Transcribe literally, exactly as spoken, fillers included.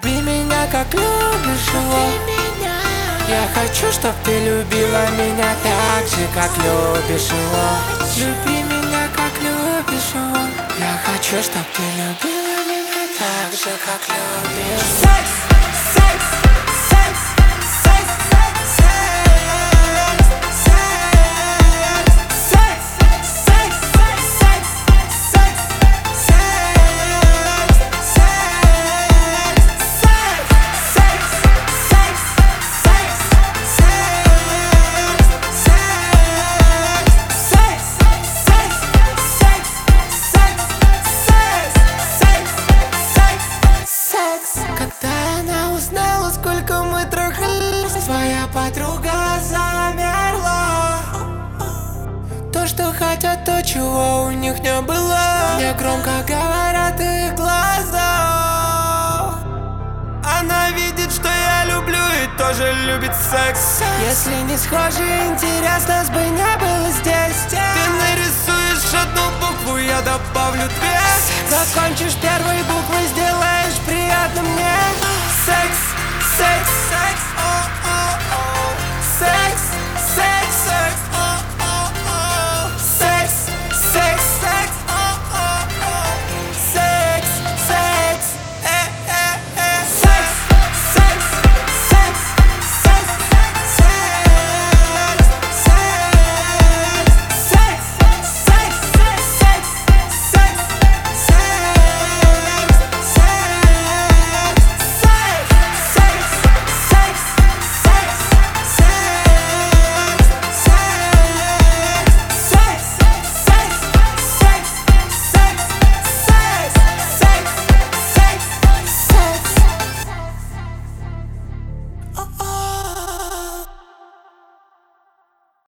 Люби меня, как любишь его. Я хочу, чтоб ты любила меня так же, как любишь его. Люби меня, как любишь его. Я хочу, чтоб ты любила меня так же, как любишь. Секс, секс, секс, секс, секс, секс, секс, секс, секс, секс, когда она узнала, сколько мы трахались, твоя подруга замерла. То, что хотят, то, чего у них не было. Мне громко говорят их глаза. Она видит, что я люблю, и тоже любит секс. Если не схожи, интересно, бы не было здесь. Ты нарисуешь одну букву, я добавлю две. Закончишь первой буквой, сделаешь приятным мне.